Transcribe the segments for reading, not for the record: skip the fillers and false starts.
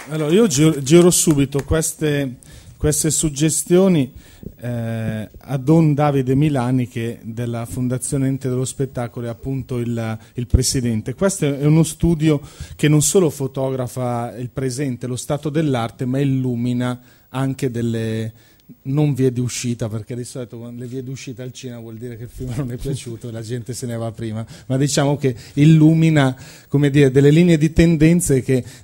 Allora, io giro subito queste suggestioni a Don Davide Milani, che della Fondazione Ente dello Spettacolo è appunto il presidente. Questo è uno studio che non solo fotografa il presente, lo stato dell'arte, ma illumina anche delle non vie di uscita, perché di solito le vie di uscita al cinema vuol dire che il film non è piaciuto e la gente se ne va prima, ma diciamo che illumina, come dire, delle linee di tendenza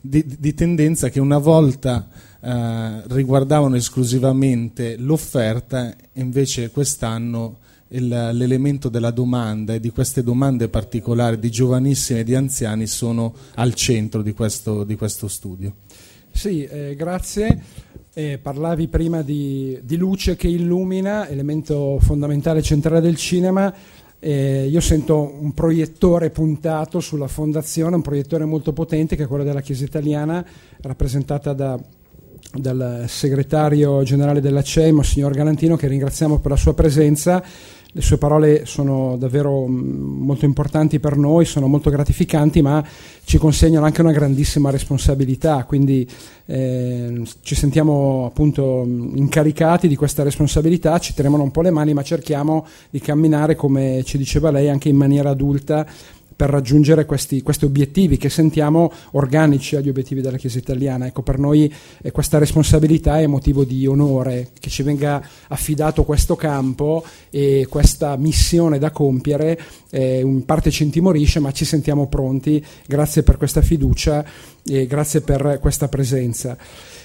che una volta riguardavano esclusivamente l'offerta, e invece quest'anno l'elemento della domanda e di queste domande particolari di giovanissimi e di anziani sono al centro di questo studio. Sì, grazie. Parlavi prima di luce che illumina, elemento fondamentale centrale del cinema. Io sento un proiettore puntato sulla fondazione, un proiettore molto potente che è quello della Chiesa Italiana, rappresentata dal segretario generale della CEI, Monsignor Galantino, che ringraziamo per la sua presenza. Le sue parole sono davvero molto importanti per noi, sono molto gratificanti, ma ci consegnano anche una grandissima responsabilità, quindi ci sentiamo appunto incaricati di questa responsabilità, ci tremano un po' le mani, ma cerchiamo di camminare, come ci diceva lei, anche in maniera adulta, per raggiungere questi obiettivi che sentiamo organici agli obiettivi della Chiesa Italiana. Ecco, per noi questa responsabilità è motivo di onore che ci venga affidato questo campo e questa missione da compiere. In parte ci intimorisce, ma ci sentiamo pronti. Grazie per questa fiducia e grazie per questa presenza.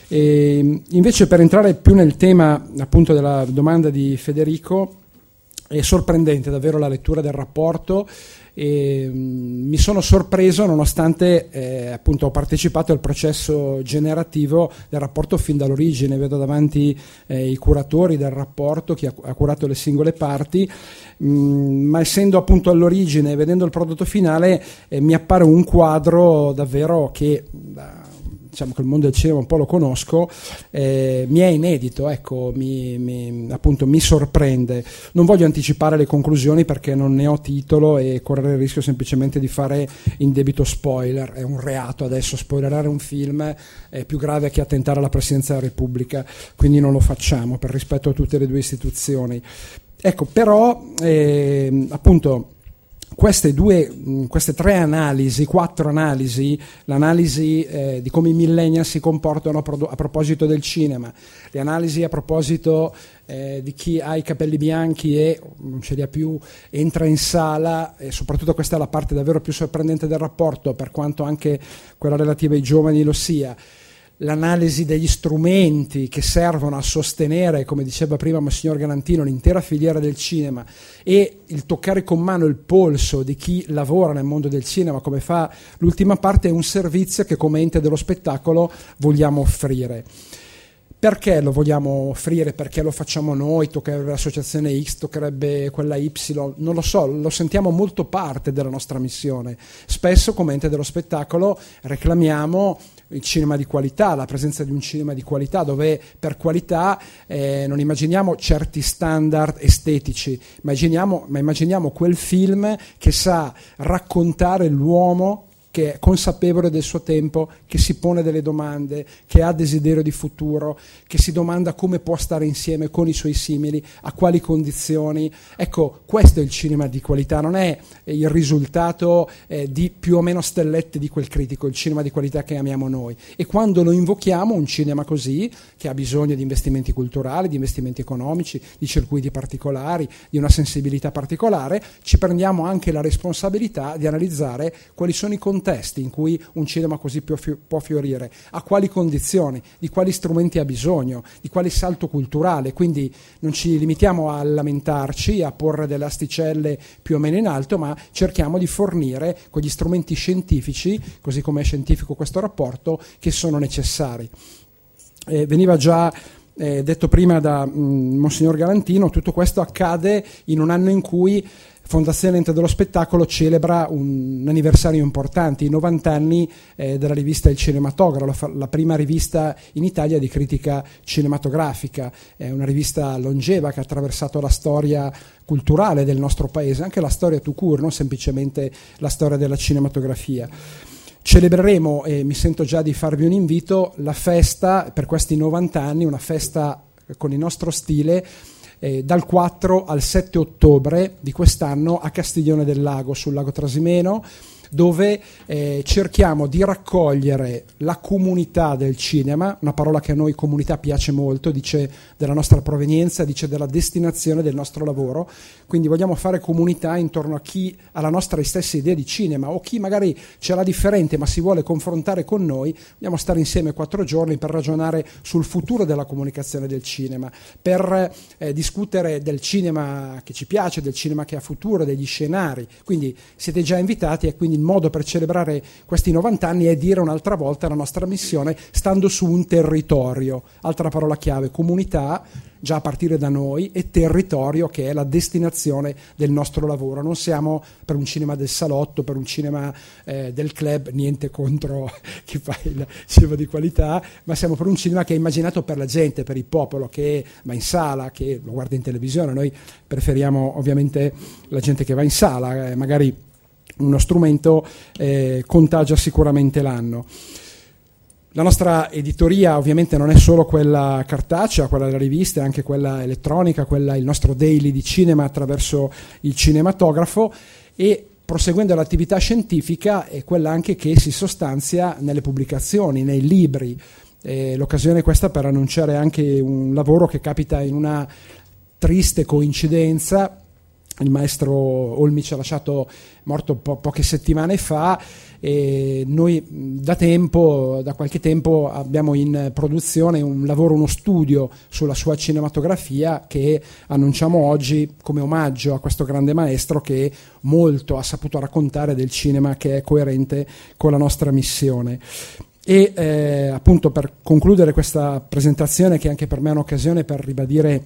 E invece, per entrare più nel tema appunto della domanda di Federico, è sorprendente davvero la lettura del rapporto. E mi sono sorpreso, nonostante appunto ho partecipato al processo generativo del rapporto fin dall'origine. Vedo davanti i curatori del rapporto, chi ha curato le singole parti, ma essendo appunto all'origine, vedendo il prodotto finale, mi appare un quadro davvero che diciamo che il mondo del cinema un po' lo conosco, mi è inedito, ecco, appunto mi sorprende. Non voglio anticipare le conclusioni perché non ne ho titolo e correre il rischio semplicemente di fare indebito spoiler. È un reato adesso spoilerare un film, è più grave che attentare alla Presidenza della Repubblica, quindi non lo facciamo per rispetto a tutte le due istituzioni. Ecco, però appunto queste tre analisi, quattro analisi, l'analisi di come i millennial si comportano a proposito del cinema, le analisi a proposito di chi ha i capelli bianchi e non ce li ha più, entra in sala, e soprattutto questa è la parte davvero più sorprendente del rapporto, per quanto anche quella relativa ai giovani lo sia. L'analisi degli strumenti che servono a sostenere, come diceva prima Monsignor Galantino, l'intera filiera del cinema, e il toccare con mano il polso di chi lavora nel mondo del cinema, come fa l'ultima parte, è un servizio che come ente dello spettacolo vogliamo offrire. Perché lo vogliamo offrire? Perché lo facciamo noi? Toccherebbe l'associazione X, toccherebbe quella Y? Non lo so, lo sentiamo molto parte della nostra missione. Spesso come ente dello spettacolo reclamiamo il cinema di qualità, la presenza di un cinema di qualità, dove per qualità non immaginiamo certi standard estetici, ma immaginiamo quel film che sa raccontare l'uomo, che è consapevole del suo tempo, che si pone delle domande, che ha desiderio di futuro, che si domanda come può stare insieme con i suoi simili, a quali condizioni. Ecco, questo è il cinema di qualità, non è il risultato di più o meno stellette di quel critico, il cinema di qualità che amiamo noi. E quando lo invochiamo, un cinema così, che ha bisogno di investimenti culturali, di investimenti economici, di circuiti particolari, di una sensibilità particolare, ci prendiamo anche la responsabilità di analizzare quali sono i contesti in cui un cinema così può fiorire, a quali condizioni, di quali strumenti ha bisogno, di quale salto culturale. Quindi non ci limitiamo a lamentarci, a porre delle asticelle più o meno in alto, ma cerchiamo di fornire quegli strumenti scientifici, così come è scientifico questo rapporto, che sono necessari. Veniva già detto prima da Monsignor Galantino, tutto questo accade in un anno in cui Fondazione Ente dello Spettacolo celebra un anniversario importante, i 90 anni della rivista Il Cinematografo, la prima rivista in Italia di critica cinematografica. È una rivista longeva che ha attraversato la storia culturale del nostro paese, anche la storia tout court, non semplicemente la storia della cinematografia. Celebreremo, e mi sento già di farvi un invito, la festa per questi 90 anni, una festa con il nostro stile, dal 4 al 7 ottobre di quest'anno a Castiglione del Lago, sul lago Trasimeno, dove cerchiamo di raccogliere la comunità del cinema, una parola che a noi comunità piace molto, dice della nostra provenienza, dice della destinazione del nostro lavoro, quindi vogliamo fare comunità intorno a chi ha la nostra stessa idea di cinema o chi magari ce l'ha differente ma si vuole confrontare con noi. Vogliamo stare insieme 4 giorni per ragionare sul futuro della comunicazione del cinema, per discutere del cinema che ci piace, del cinema che ha futuro, degli scenari, quindi siete già invitati e quindi il modo per celebrare questi 90 anni è dire un'altra volta la nostra missione stando su un territorio. Altra parola chiave, comunità, già a partire da noi, e territorio, che è la destinazione del nostro lavoro. Non siamo per un cinema del salotto, per un cinema del club, niente contro chi fa il cinema di qualità, ma siamo per un cinema che è immaginato per la gente, per il popolo che va in sala, che lo guarda in televisione. Noi preferiamo ovviamente la gente che va in sala, magari uno strumento contagia sicuramente l'anno. La nostra editoria ovviamente non è solo quella cartacea, quella della rivista, è anche quella elettronica, il nostro daily di cinema attraverso il cinematografo, e proseguendo l'attività scientifica è quella anche che si sostanzia nelle pubblicazioni, nei libri. L'occasione è questa per annunciare anche un lavoro che capita in una triste coincidenza. Il maestro Olmi ci ha lasciato morto poche settimane fa, e noi da qualche tempo abbiamo in produzione un lavoro, uno studio sulla sua cinematografia che annunciamo oggi come omaggio a questo grande maestro che molto ha saputo raccontare del cinema, che è coerente con la nostra missione. E appunto, per concludere questa presentazione, che anche per me è un'occasione per ribadire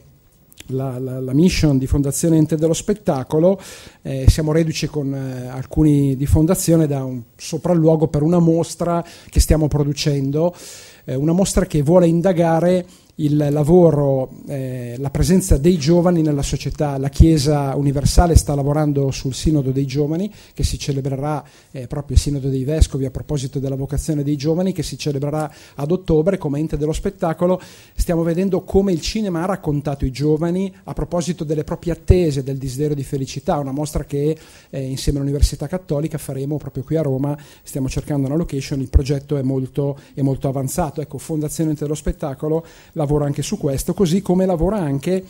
la mission di Fondazione Ente dello Spettacolo, siamo reduci con alcuni di Fondazione da un sopralluogo per una mostra che stiamo producendo, una mostra che vuole indagare il lavoro, la presenza dei giovani nella società. La Chiesa Universale sta lavorando sul Sinodo dei Giovani, che si celebrerà proprio il Sinodo dei Vescovi a proposito della vocazione dei giovani, che si celebrerà ad ottobre. Come Ente dello Spettacolo stiamo vedendo come il cinema ha raccontato i giovani a proposito delle proprie attese, del desiderio di felicità, una mostra che insieme all'Università Cattolica faremo proprio qui a Roma. Stiamo cercando una location, il progetto è molto avanzato. Ecco, Fondazione Ente dello Spettacolo lavora anche su questo, così come lavora anche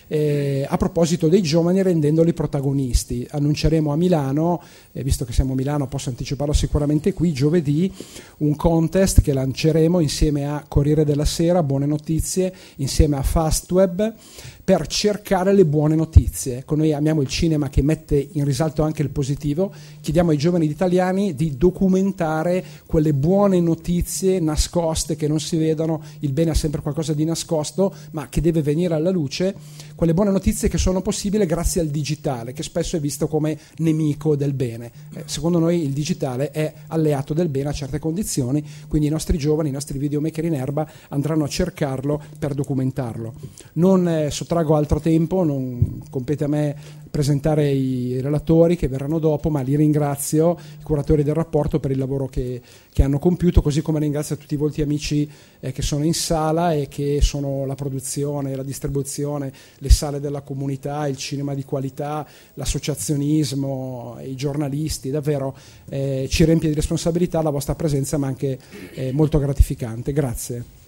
a proposito dei giovani, rendendoli protagonisti. Annunceremo a Milano, visto che siamo a Milano posso anticiparlo sicuramente qui, giovedì, un contest che lanceremo insieme a Corriere della Sera, Buone Notizie, insieme a Fastweb, per cercare le buone notizie. Ecco, noi amiamo il cinema che mette in risalto anche il positivo, chiediamo ai giovani italiani di documentare quelle buone notizie nascoste che non si vedono. Il bene ha sempre qualcosa di nascosto, ma che deve venire alla luce, quelle buone notizie che sono possibili grazie al digitale, che spesso è visto come nemico del bene. Secondo noi il digitale è alleato del bene a certe condizioni, quindi i nostri giovani, i nostri videomaker in erba andranno a cercarlo per documentarlo. Non sottraggo altro tempo, non compete a me presentare i relatori che verranno dopo, ma li ringrazio, i curatori del rapporto, per il lavoro che hanno compiuto, così come ringrazio tutti i volti amici che sono in sala e che sono la produzione, la distribuzione, le sale della comunità, il cinema di qualità, l'associazionismo, i giornalisti. Davvero ci riempie di responsabilità la vostra presenza, ma anche molto gratificante. Grazie.